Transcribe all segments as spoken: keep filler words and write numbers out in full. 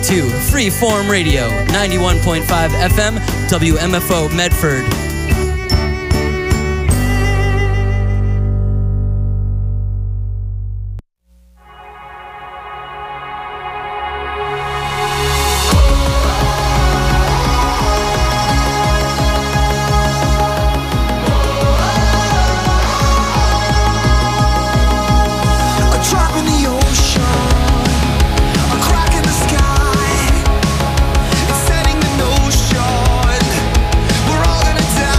to Freeform Radio, ninety-one point five F M, W M F O Medford. Setting the notion we're all gonna die.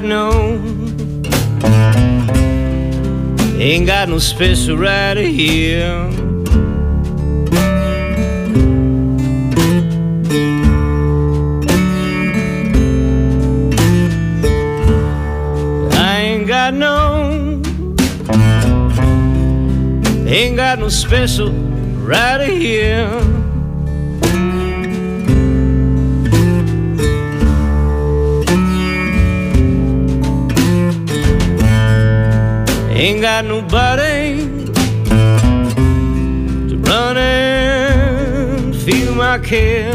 got no, ain't got no special rider here. I ain't got no, ain't got no special rider here. Ain't got nobody to run and feel my care.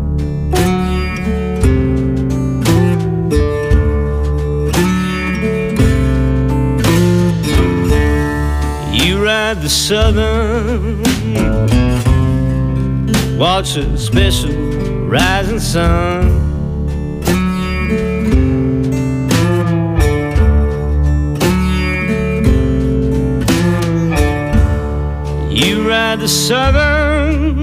You ride the southern, watch a special rising sun. You ride the southern,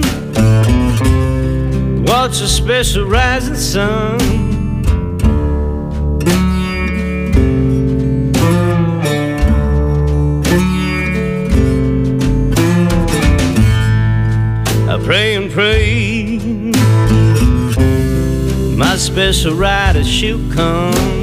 watch a special rising sun. I pray and pray my special rider she'll come.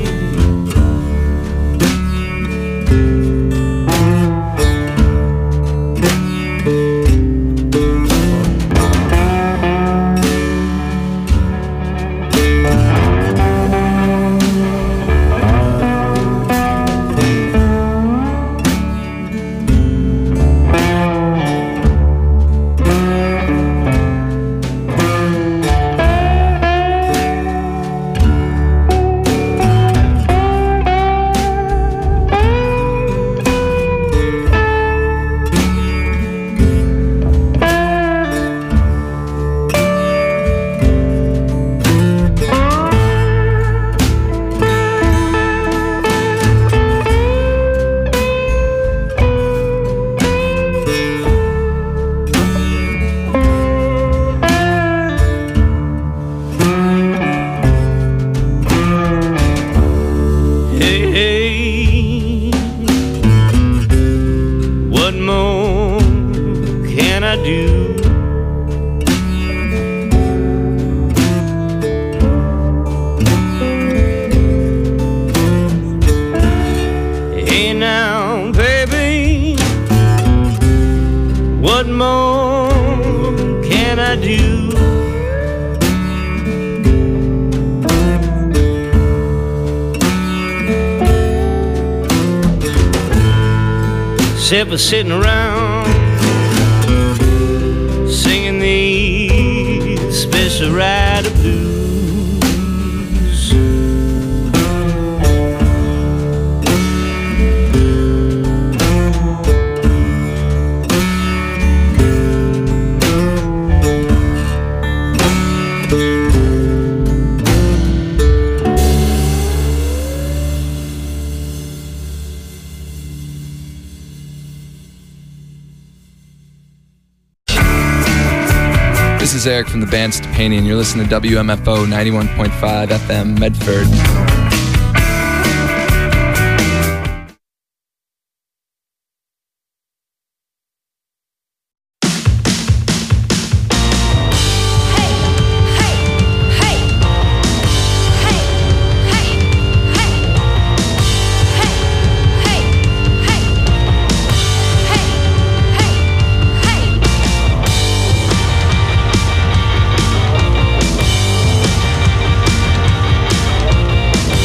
Except for sitting around singing these special rider blues. This is Eric from the band Stepani, and you're listening to W M F O ninety-one point five F M Medford. Hey,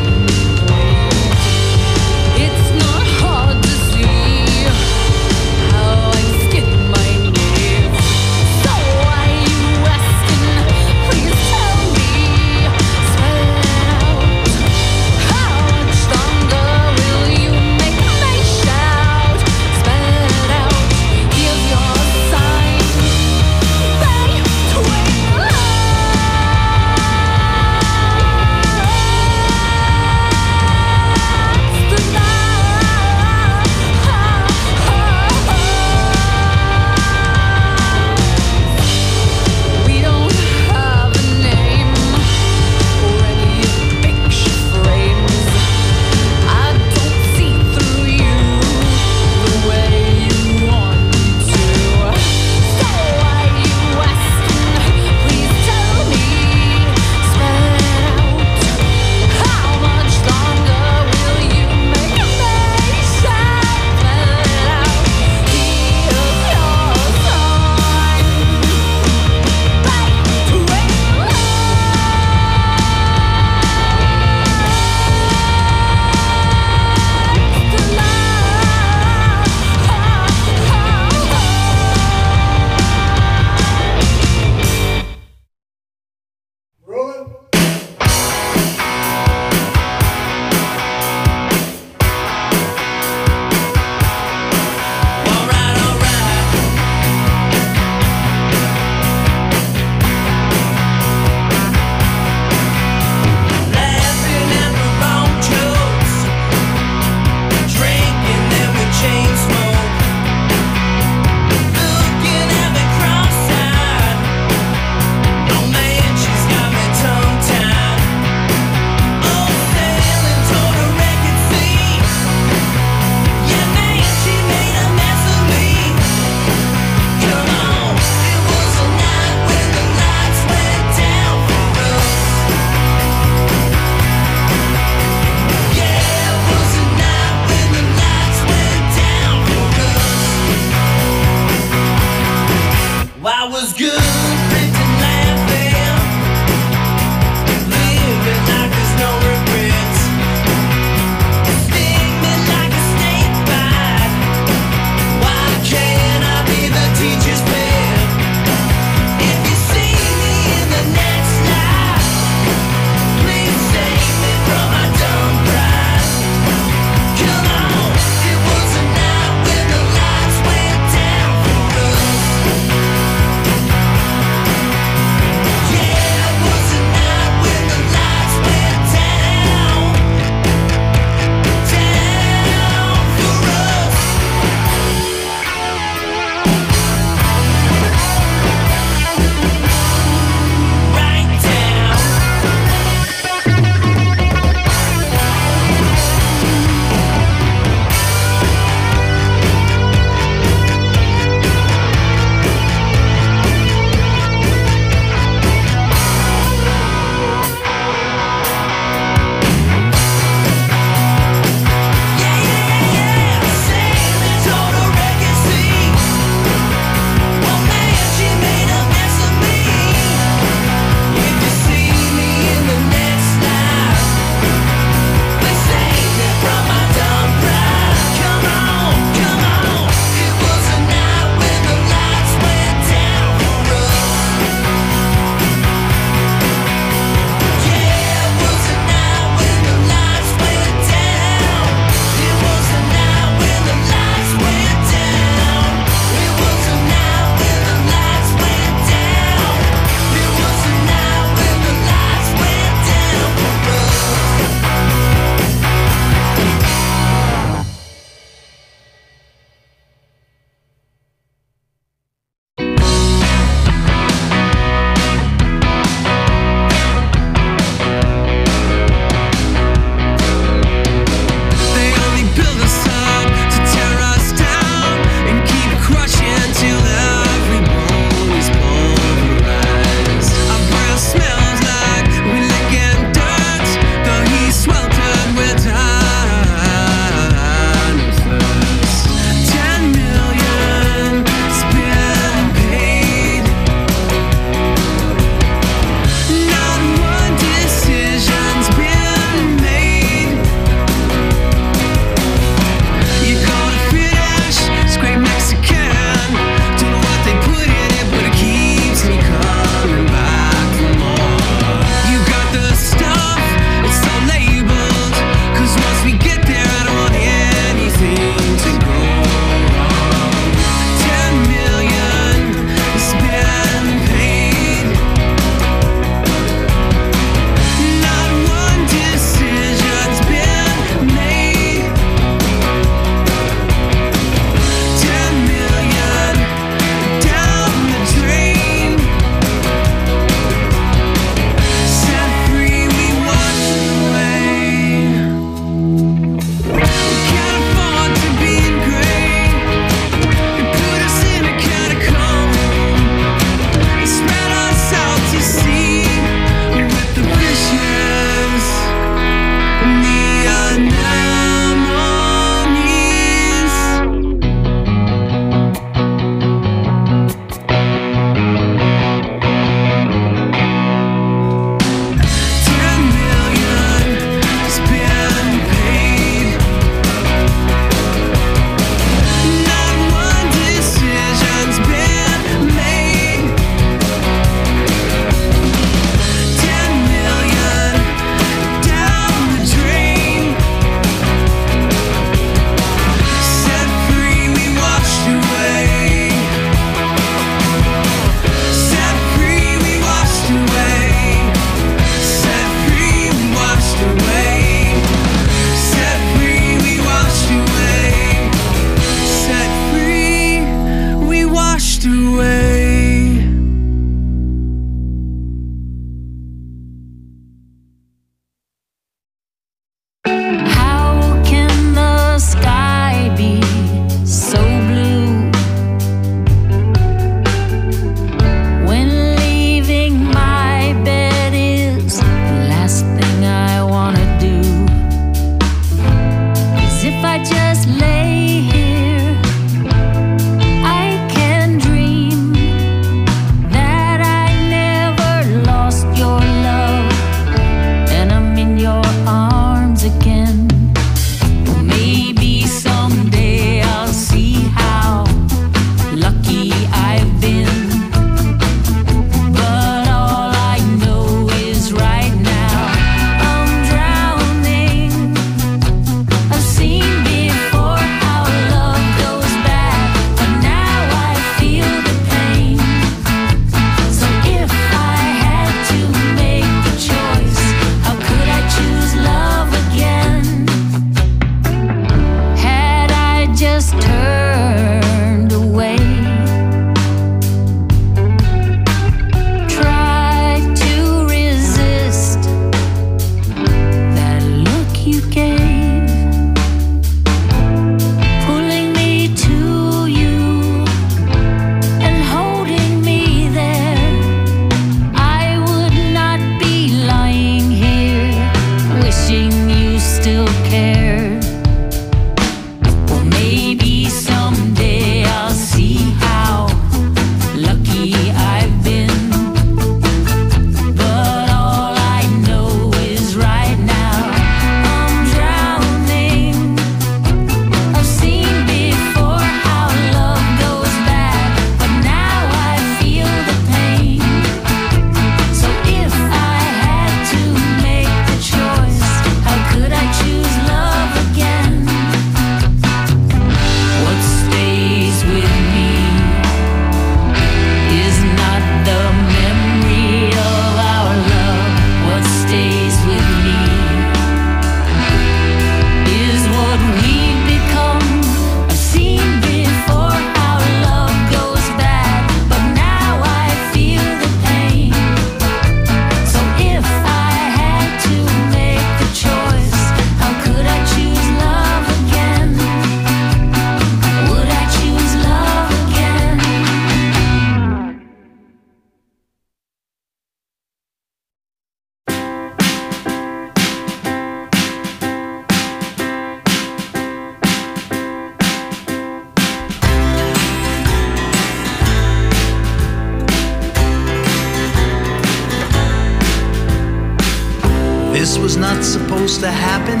this was not supposed to happen.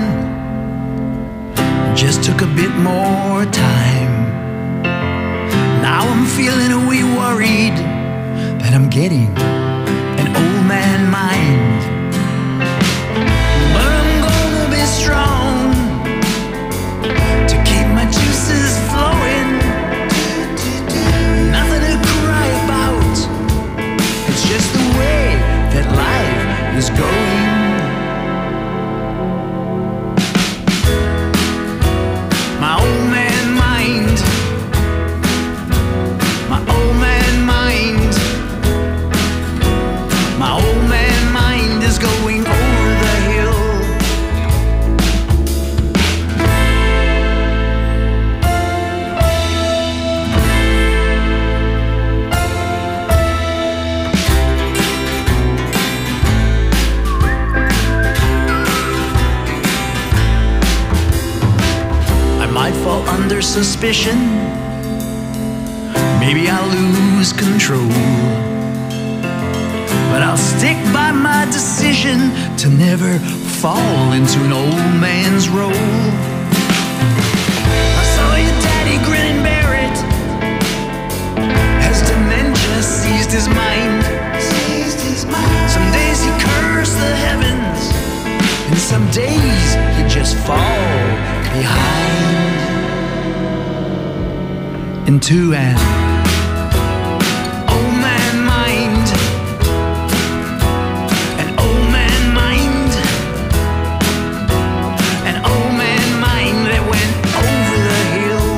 Just took a bit more time. Now I'm feeling a wee worried that I'm getting an old man mind. But I'm gonna be strong to keep my juices flowing. Nothing to cry about. It's just the way that life is going. My old man mind, my old man mind, my old man mind is going over the hill. I might fall under suspicion. Maybe I'll lose control. But I'll stick by my decision to never fall into an old man's role. I saw your daddy grin and bear it as dementia seized his mind. Some days he cursed the heavens, and some days he'd just fall behind into an old man mind. An old man mind. An old man mind that went over the hill.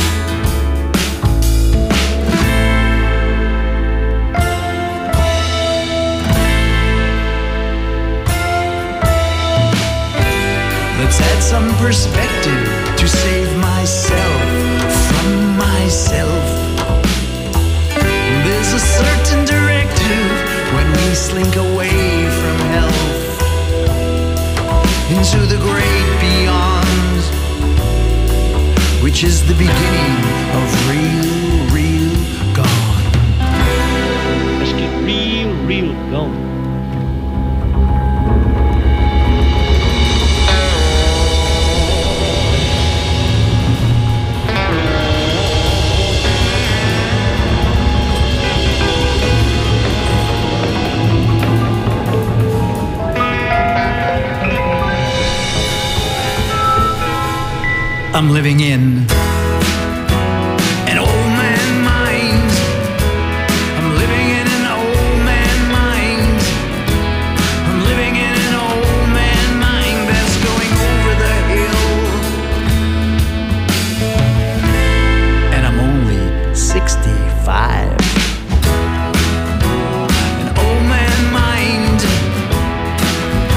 Let's add some perspective to save myself from myself. There's a certain directive when we slink away from health into the great beyond, which is the beginning of real, real gone. Let's get real, real gone. I'm living in an old man mind. I'm living in an old man mind. I'm living in an old man mind that's going over the hill. And I'm only sixty-five. An old man mind.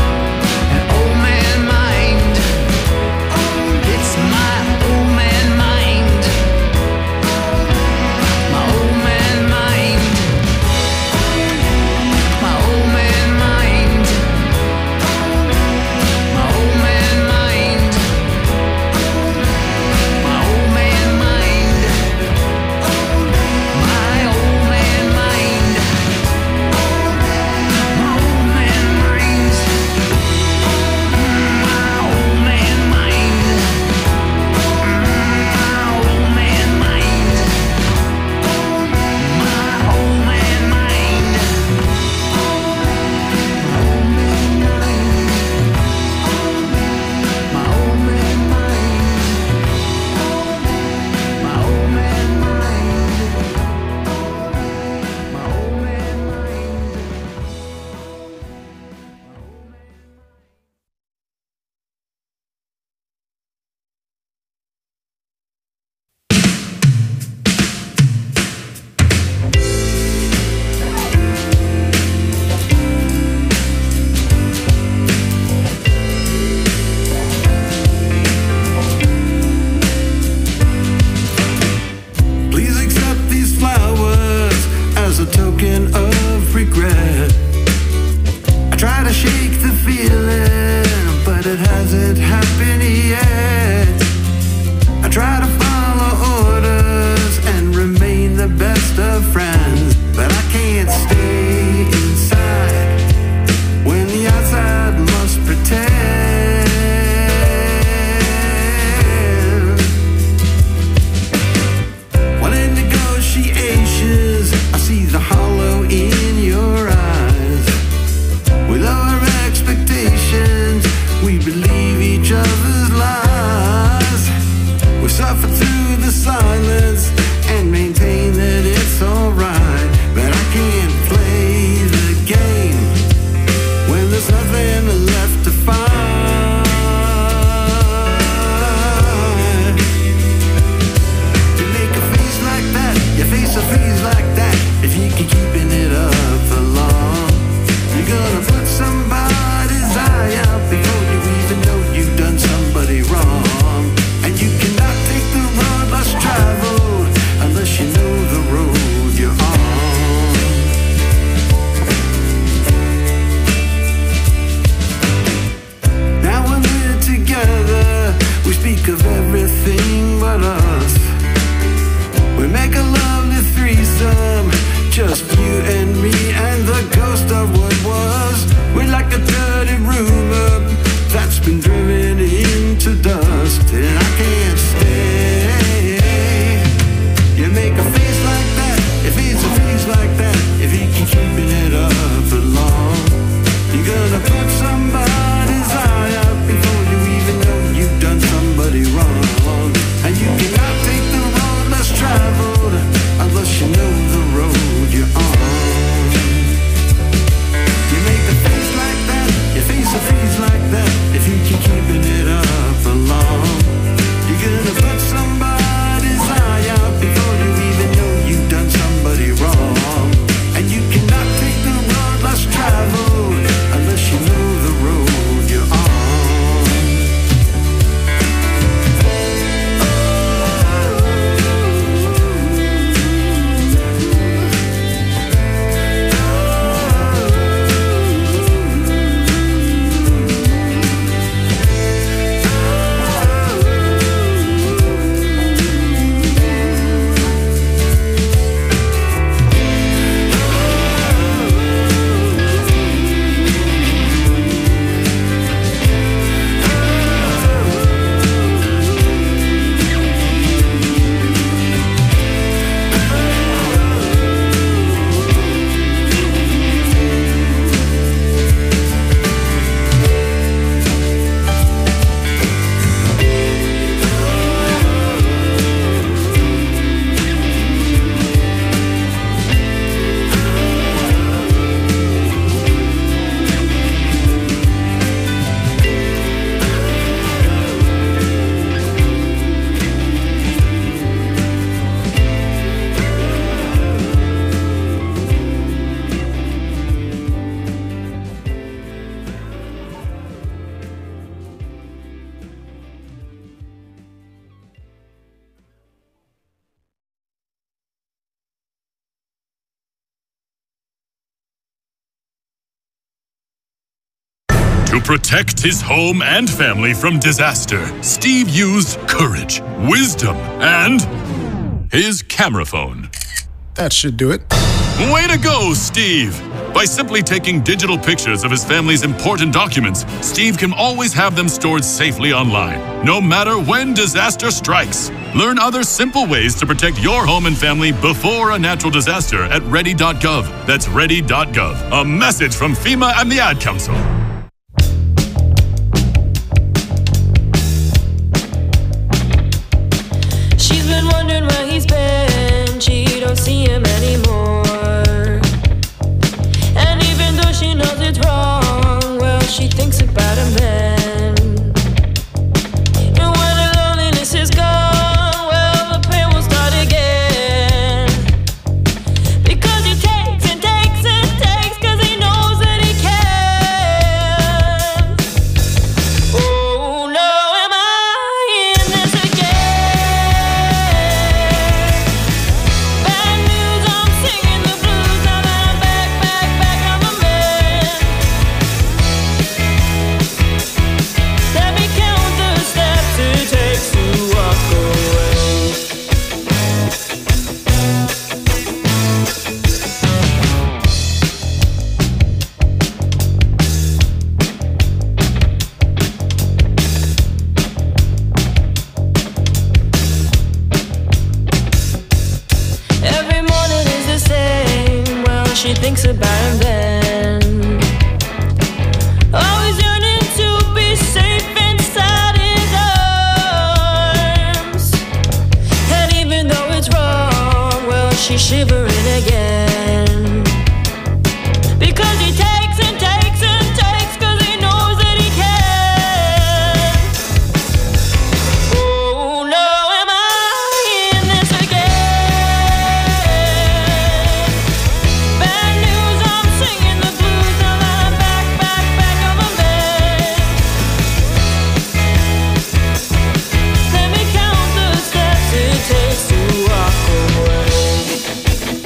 An old man mind. It's my old man mind. To protect his home and family from disaster, Steve used courage, wisdom, and his camera phone. That should do it. Way to go, Steve! By simply taking digital pictures of his family's important documents, Steve can always have them stored safely online, no matter when disaster strikes. Learn other simple ways to protect your home and family before a natural disaster at ready dot gov. That's ready dot gov. A message from FEMA and the Ad Council. She's been wondering where he's been. She don't see him anymore. And even though she knows it's wrong, well, she thinks about him then. And when the loneliness is gone, well, the pain will start again. Because he takes and takes and takes, cause he knows that he can. Oh no, am I in this again? Bad news, I'm singing the blues. Now that I'm back, back, back, I'm a man. Let me count the steps it takes to walk away. Every morning is the same. Well, she thinks about him then. Always yearning to be safe inside his arms. And even though it's wrong, well, she's shivering again. Because he takes and takes and takes, cause he knows that he can. Oh no, am I in this again? Bad news, I'm singing the blues. Now that I'm back, back, back, I'm a man. Let me count the steps it takes to walk away.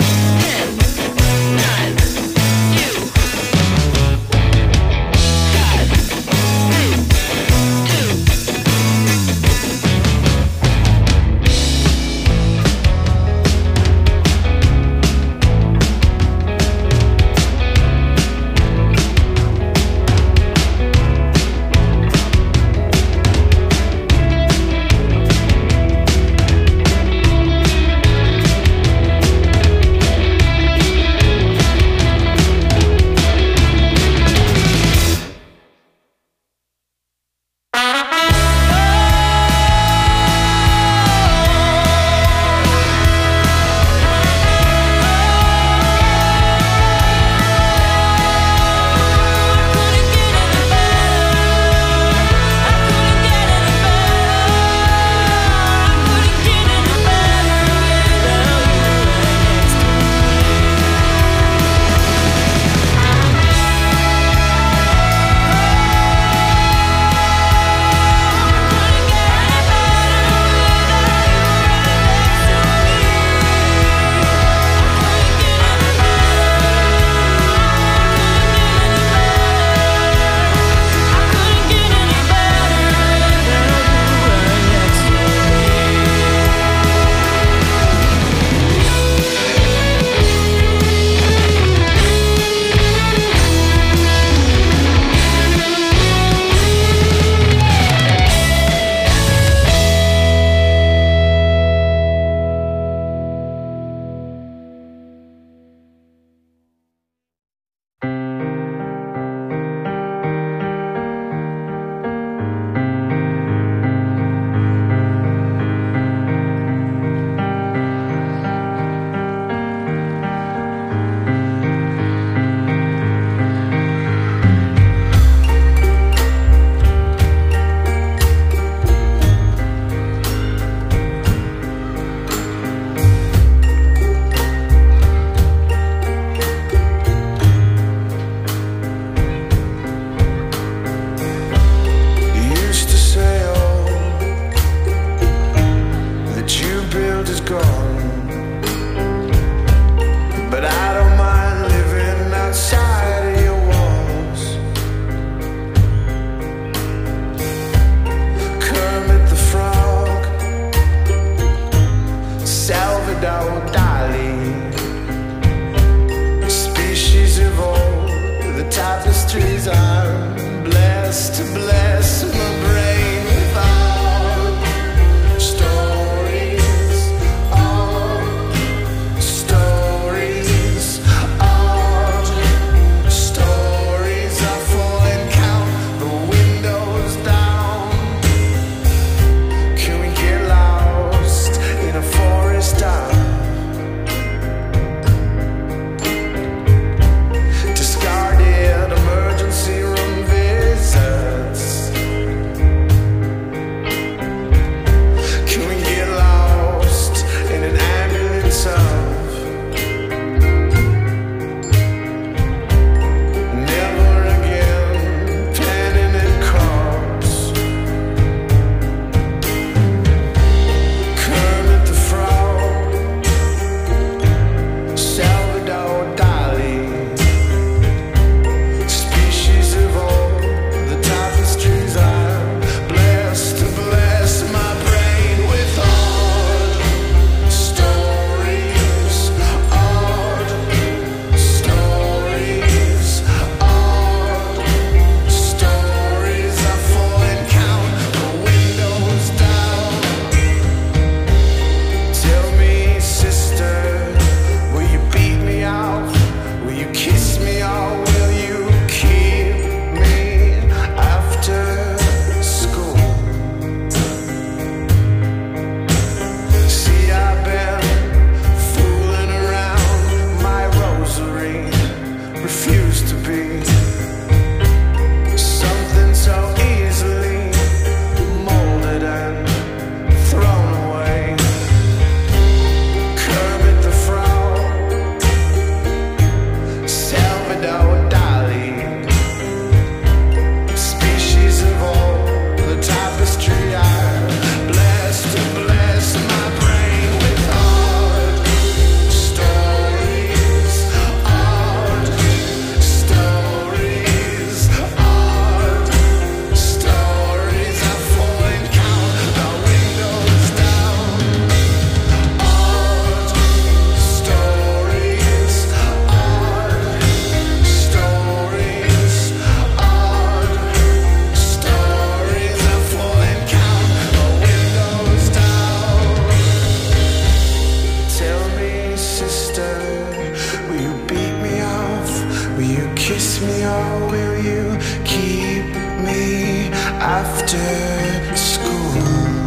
after school.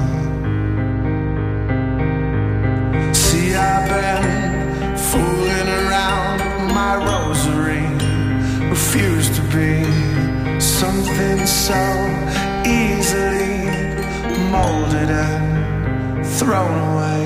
See, I've been fooling around my rosary, refused to be something so easily molded and thrown away.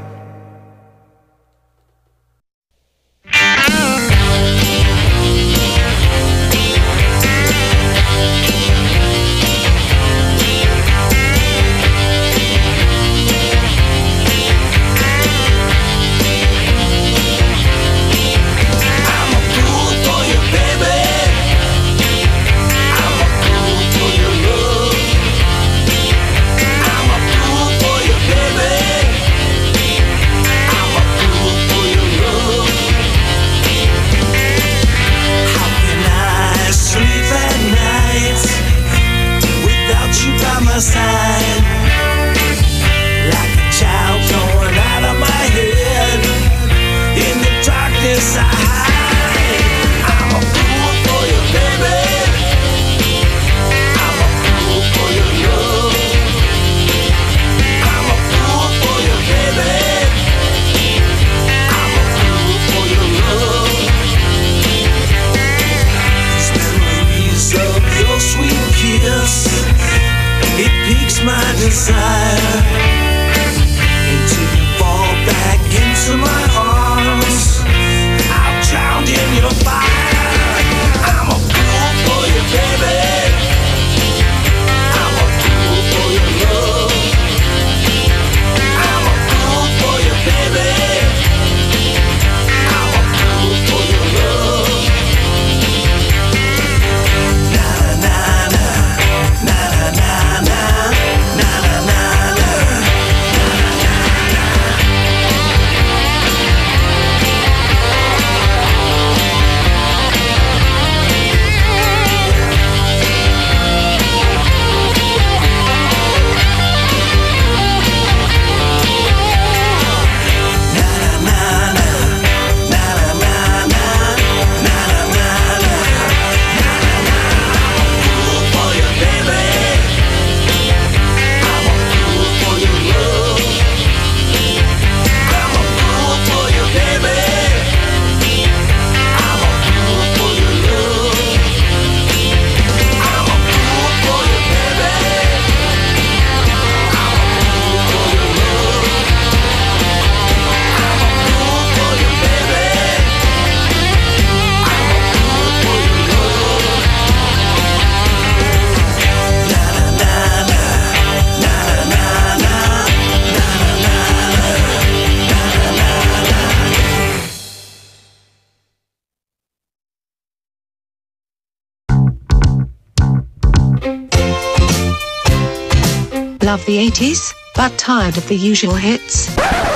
Love the eighties, but tired of the usual hits?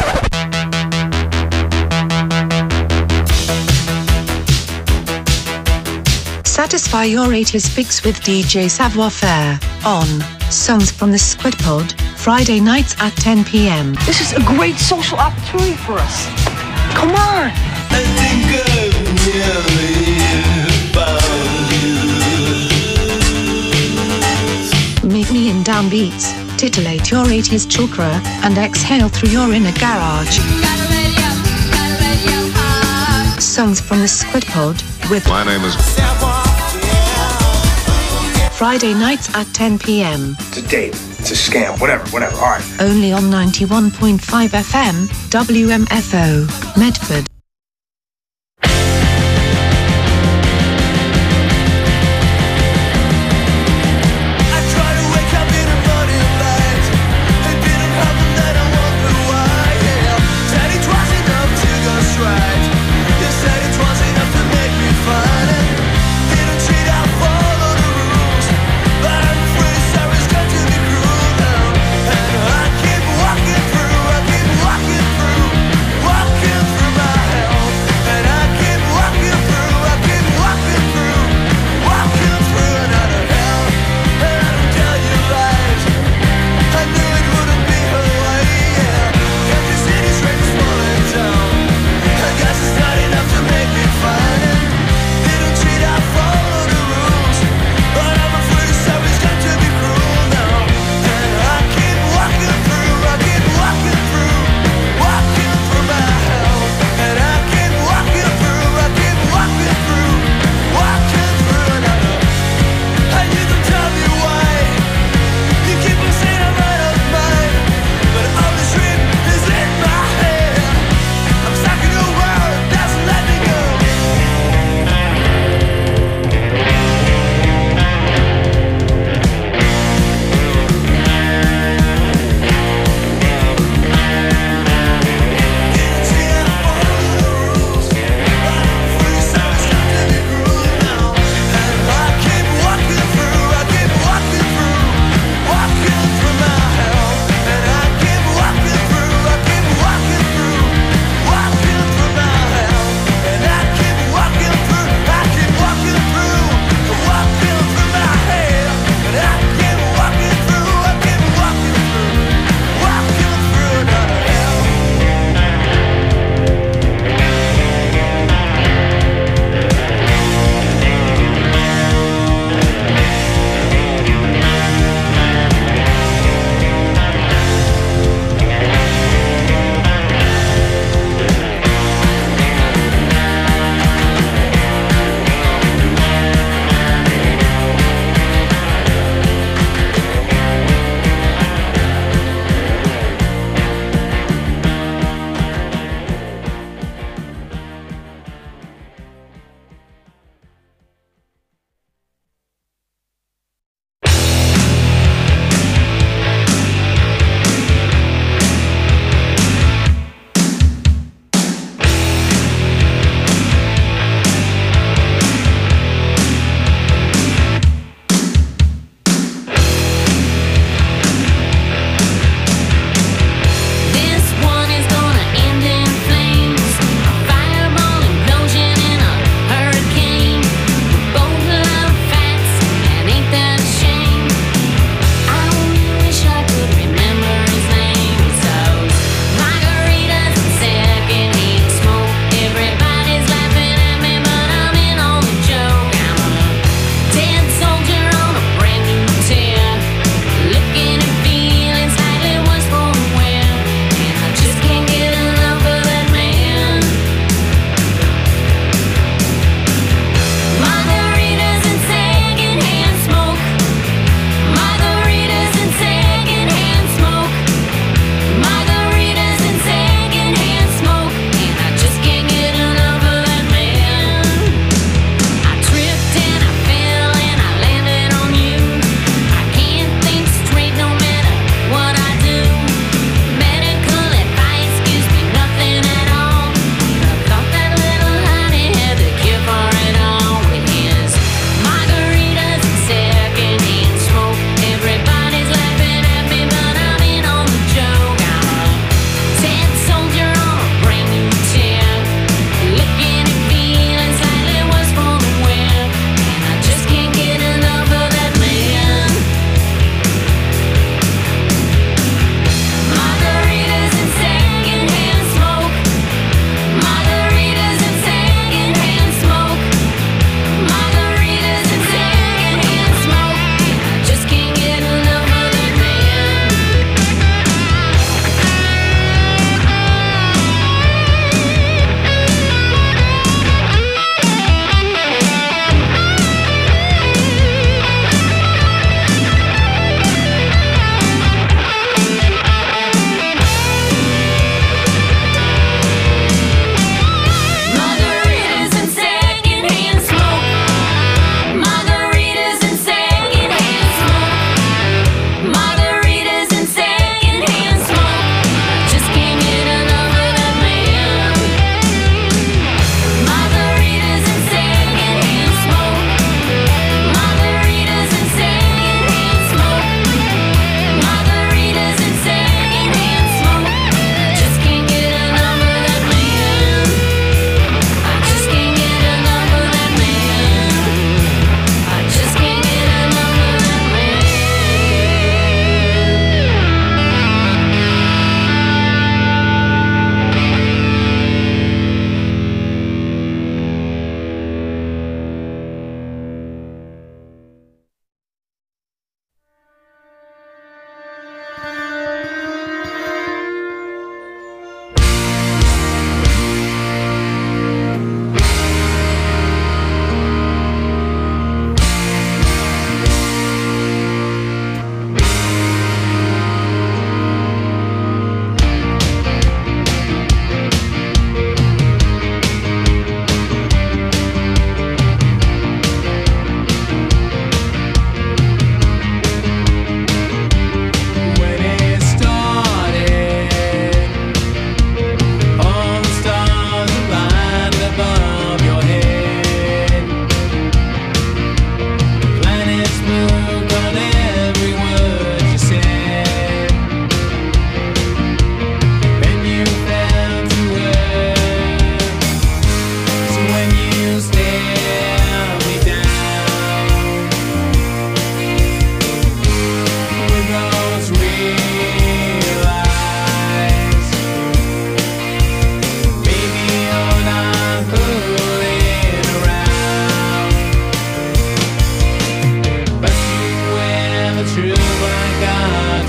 Satisfy your eighties fix with D J Savoir Faire on Songs from the Squid Pod, Friday nights at ten p m. This is a great social opportunity for us. Come on! I think I've nearly found you. Meet me in downbeats, titillate your eighties chakra, and exhale through your inner garage. Songs from the Squid Pod with My name is Friday nights at ten p m. It's a date, it's a scam, whatever, whatever, alright. Only on ninety-one point five F M, W M F O, Medford. Walking through my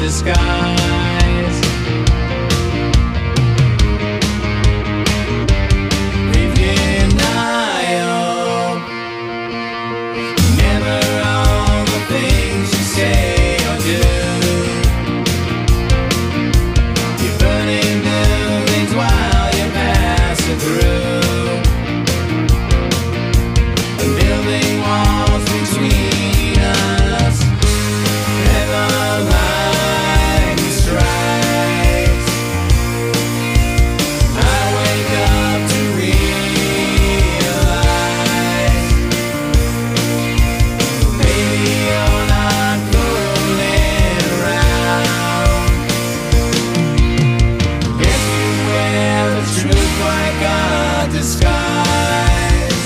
disguise. Leave denial. Never all the things you say or do. You're burning buildings while you're passing through. And building walls between us. Never lightning strikes. I wake up to realize, baby, you're not fooling around. If you wear the truth like a disguise.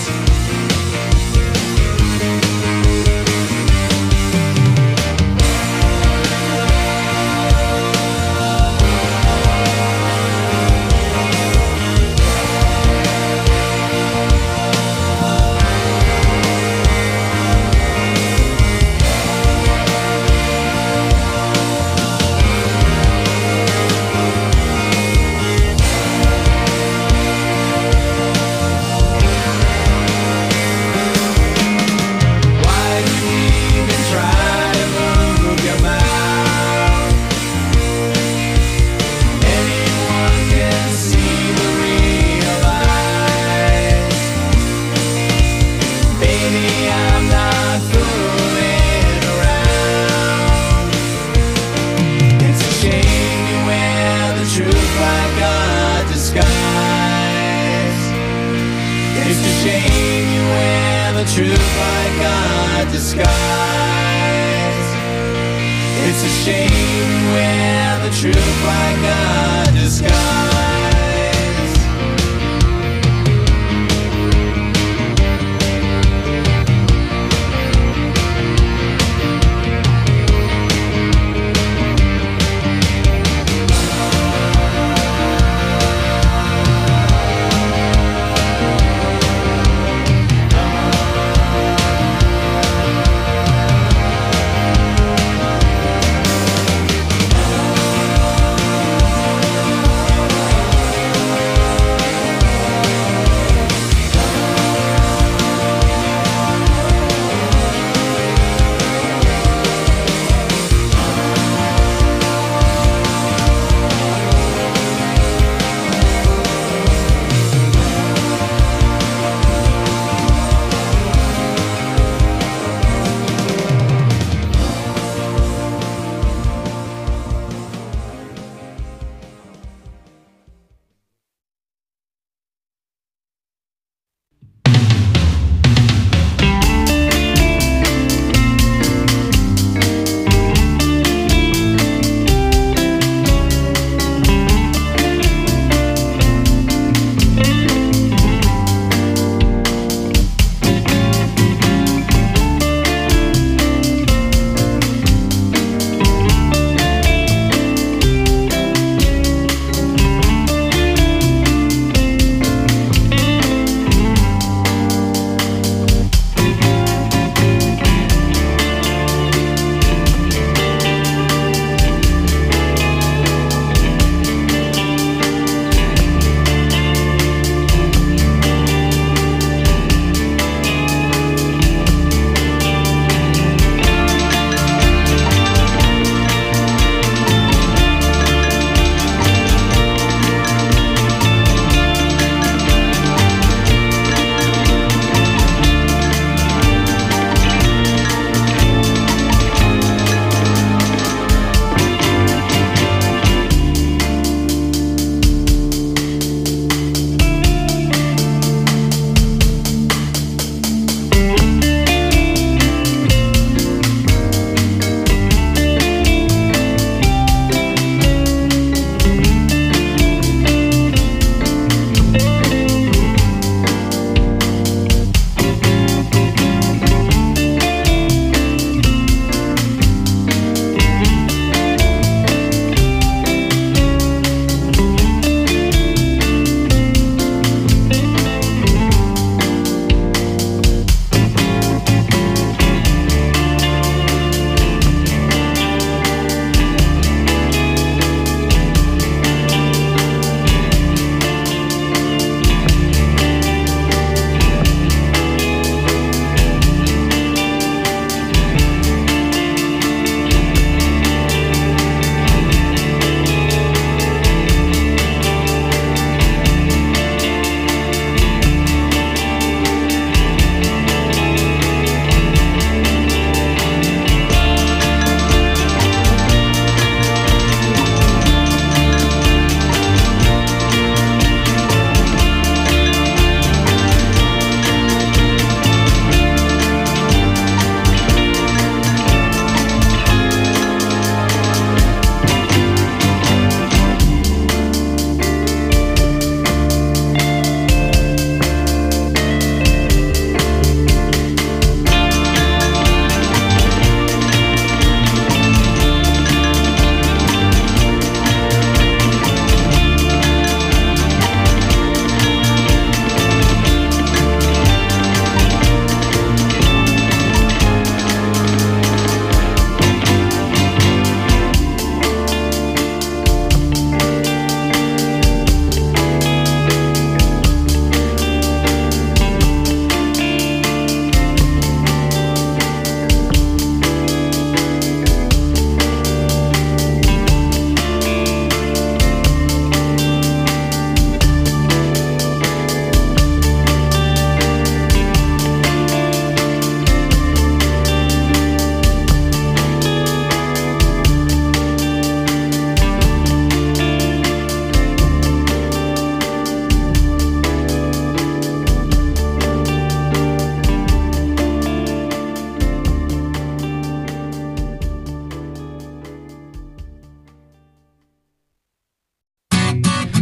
Why do you even try to move your mouth? Anyone can see the real eyes. Baby, I'm not fooling around. It's a shame you wear the truth like a disguise. It's a shame you wear the truth like a disguise. It's a shame you wear the truth like a disguise.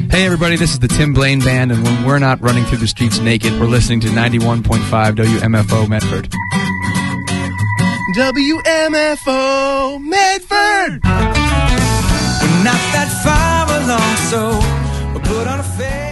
Hey everybody, this is the Tim Blaine Band, and when we're not running through the streets naked, we're listening to ninety-one point five W M F O Medford. W M F O Medford. We're not that far along, so we'll put on a face.